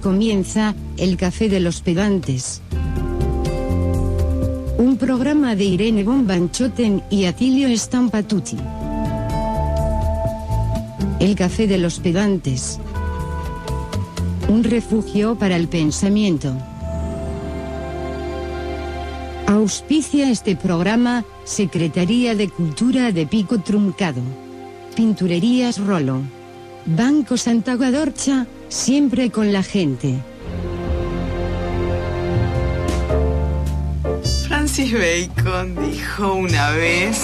comienza El Café de los Pedantes. Un programa de Irene von Banchoten y Atilio Stampatucci. El Café de los Pedantes. Un refugio para el pensamiento. Auspicia este programa Secretaría de Cultura de Pico Truncado. Pinturerías Rolo. Banco Santa Guadorcha, siempre con la gente. Francis Bacon dijo una vez: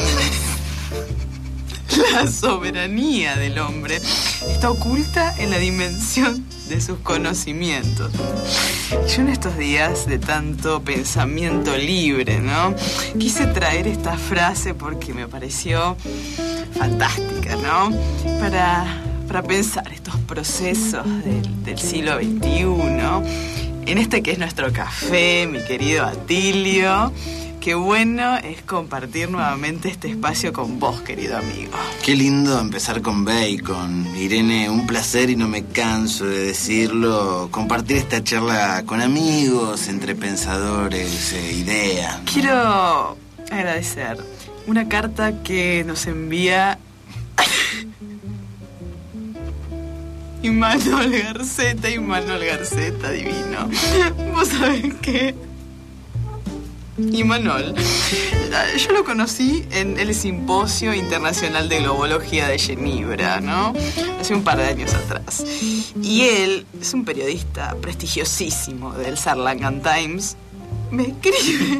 la soberanía del hombre está oculta en la dimensión de sus conocimientos. Yo en estos días de tanto pensamiento libre, ¿no?, quise traer esta frase porque me pareció fantástica, ¿no?, para pensar estos procesos del siglo XXI, en este que es nuestro café, mi querido Atilio. Qué bueno es compartir nuevamente este espacio con vos, querido amigo. Qué lindo empezar con Bacon. Irene, un placer y no me canso de decirlo. Compartir esta charla con amigos, entre pensadores, ideas. Quiero agradecer una carta que nos envía Imanol Garceta, divino. Vos sabés que Imanol, yo lo conocí en el Simposio Internacional de Globología de Ginebra, ¿no?, hace un par de años atrás. Y él es un periodista prestigiosísimo del Saarlangan Times. Me escribe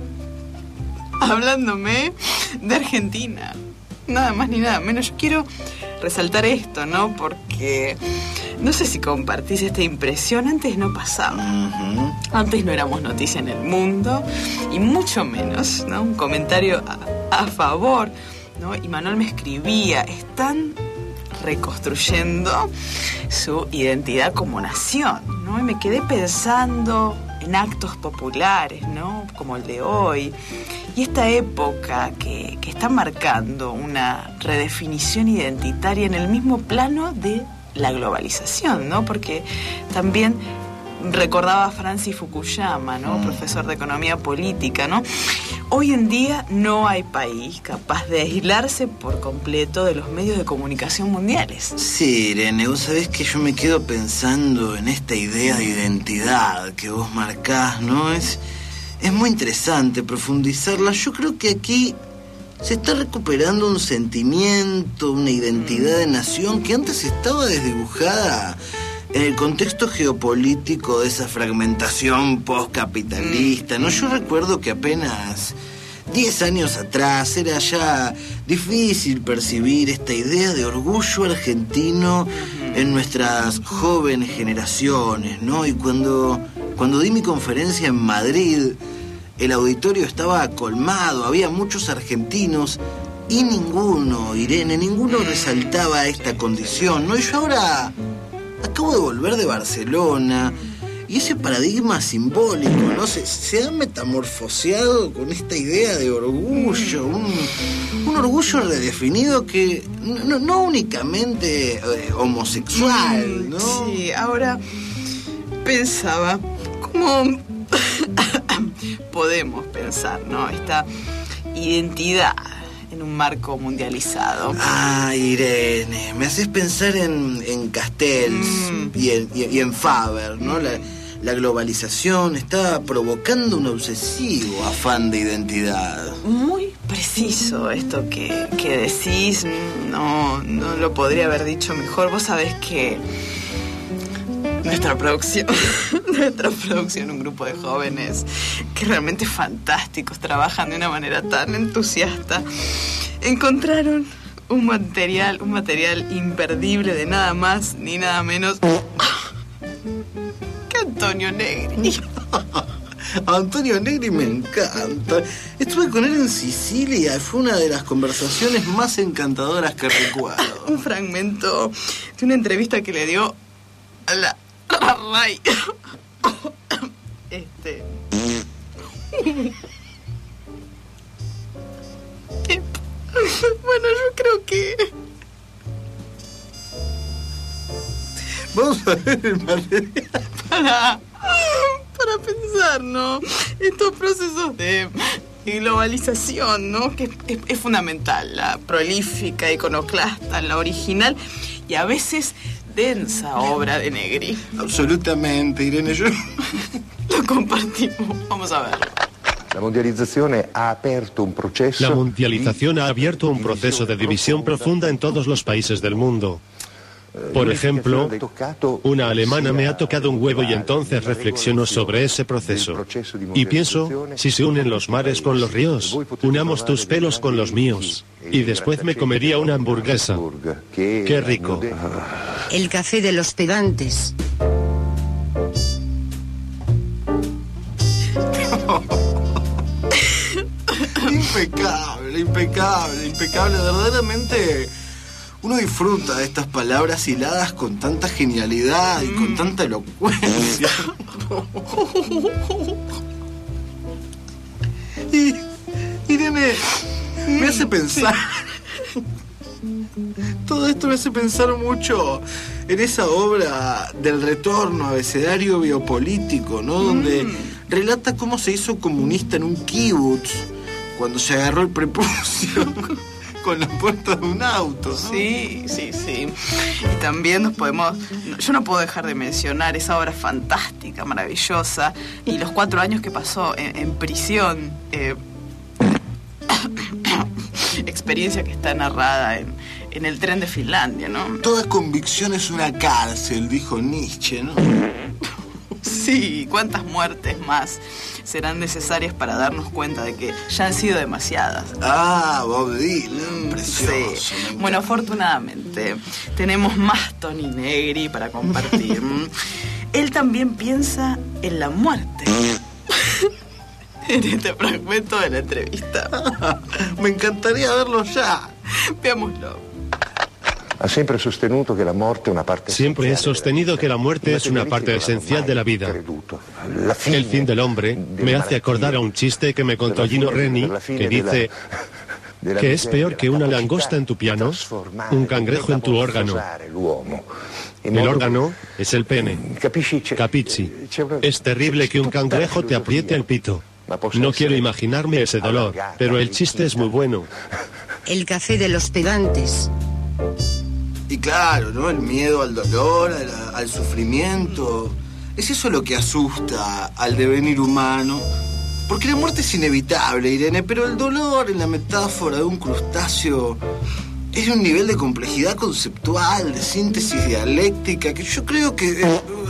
hablándome de Argentina. Nada más ni nada menos. Yo quiero resaltar esto, ¿no?, porque no sé si compartís esta impresión. Antes no pasaba. Antes no éramos noticia en el mundo, y mucho menos, ¿no?, un comentario a favor, ¿no? Y Manuel me escribía: están reconstruyendo su identidad como nación, ¿no? Y me quedé pensando en actos populares, ¿no?, como el de hoy, y esta época que está marcando una redefinición identitaria en el mismo plano de la globalización, ¿no? Porque también recordaba a Francis Fukuyama, ¿no?, profesor de economía política, ¿no? Hoy en día no hay país capaz de aislarse por completo de los medios de comunicación mundiales. Sí, Irene, vos sabés que yo me quedo pensando en esta idea de identidad que vos marcás, ¿no? Es muy interesante profundizarla. Yo creo que aquí se está recuperando un sentimiento, una identidad de nación que antes estaba desdibujada en el contexto geopolítico de esa fragmentación postcapitalista, ¿no? Yo recuerdo que apenas 10 años atrás era ya difícil percibir esta idea de orgullo argentino en nuestras jóvenes generaciones, ¿no? Y cuando di mi conferencia en Madrid, el auditorio estaba colmado, había muchos argentinos y ninguno resaltaba esta condición, ¿no? Y yo ahora acabo de volver de Barcelona y ese paradigma simbólico, ¿no?, se ha metamorfoseado con esta idea de orgullo, un orgullo redefinido que no únicamente homosexual, ¿no? Sí, ahora pensaba cómo podemos pensar, ¿no?, esta identidad en un marco mundializado. Irene, me haces pensar en Castells y en Faber, ¿no? La globalización está provocando un obsesivo afán de identidad. Muy preciso esto que decís. No lo podría haber dicho mejor. Vos sabés que nuestra producción, un grupo de jóvenes que realmente fantásticos, trabajan de una manera tan entusiasta, encontraron un material imperdible de nada más ni nada menos que Antonio Negri. Antonio Negri me encanta. Estuve con él en Sicilia y fue una de las conversaciones más encantadoras que recuerdo. Un fragmento de una entrevista que le dio a la RAI. Bueno, yo creo que... Vos Vamos a ver el material. Para pensar, ¿no? Estos procesos de globalización, ¿no? Que es fundamental, la prolífica, iconoclasta, la original y a veces densa obra de Negri. Absolutamente, Irene, yo... Lo compartimos, vamos a verlo. La mundialización ha abierto un proceso de división profunda en todos los países del mundo. Por ejemplo, una alemana me ha tocado un huevo y entonces reflexiono sobre ese proceso. Y pienso, si se unen los mares con los ríos, unamos tus pelos con los míos. Y después me comería una hamburguesa. ¡Qué rico! El café de los pedantes. Impecable, impecable, impecable. Verdaderamente uno disfruta de estas palabras hiladas con tanta genialidad y con tanta elocuencia. Y Irene, me hace pensar... Todo esto me hace pensar mucho en esa obra del retorno, abecedario biopolítico, ¿no? Donde relata cómo se hizo comunista en un kibutz cuando se agarró el prepucio con la puerta de un auto, ¿no? Sí. Y también yo no puedo dejar de mencionar esa obra fantástica, maravillosa, y los 4 años que pasó en prisión. Experiencia que está narrada en el tren de Finlandia, ¿no? Toda convicción es una cárcel, dijo Nietzsche, ¿no? Sí, ¿cuántas muertes más serán necesarias para darnos cuenta de que ya han sido demasiadas? Ah, Bob Dylan, precioso. Sí. Bueno, afortunadamente tenemos más Tony Negri para compartir. Él también piensa en la muerte. En este fragmento de la entrevista. Me encantaría verlo ya. Veámoslo. Siempre he sostenido que la muerte es una parte esencial de la vida. El fin del hombre me hace acordar a un chiste que me contó Gino Reni, que dice que es peor que una langosta en tu piano, un cangrejo en tu órgano. El órgano es el pene. Capisci. Es terrible que un cangrejo te apriete el pito. No quiero imaginarme ese dolor, pero el chiste es muy bueno. El café de los pedantes. Y claro, ¿no? El miedo al dolor, al sufrimiento. Es eso lo que asusta al devenir humano. Porque la muerte es inevitable, Irene, pero el dolor en la metáfora de un crustáceo es de un nivel de complejidad conceptual, de síntesis dialéctica, que yo creo que...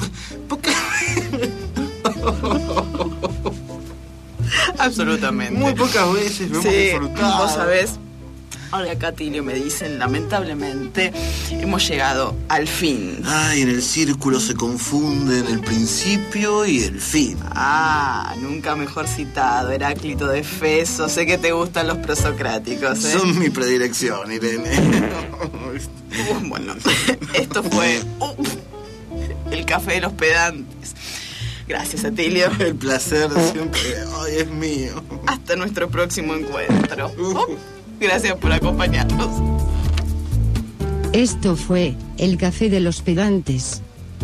Absolutamente. Muy pocas veces lo hemos disfrutado. Vos sabés, ahora acá Tilio me dicen, lamentablemente hemos llegado al fin. Ay, en el círculo se confunden el principio y el fin. Ah, nunca mejor citado, Heráclito de Efeso. Sé que te gustan los prosocráticos, ¿eh? Son mi predilección, Irene. Bueno, esto fue el café de los pedantes. Gracias, Atilio. El placer siempre hoy es mío. Hasta nuestro próximo encuentro. Gracias por acompañarnos. Esto fue El Café de los Pedantes.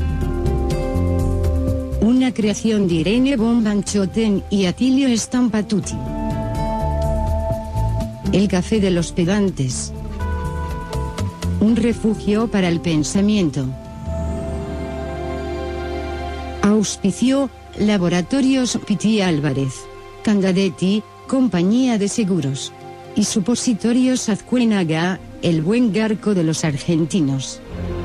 Una creación de Irene Bombanchoten y Atilio Stampatuti. El Café de los Pedantes. Un refugio para el pensamiento. Auspició Laboratorios Pitti Álvarez, Cangadetti, Compañía de Seguros. Y Supositorios Azcuénaga, el buen garco de los argentinos.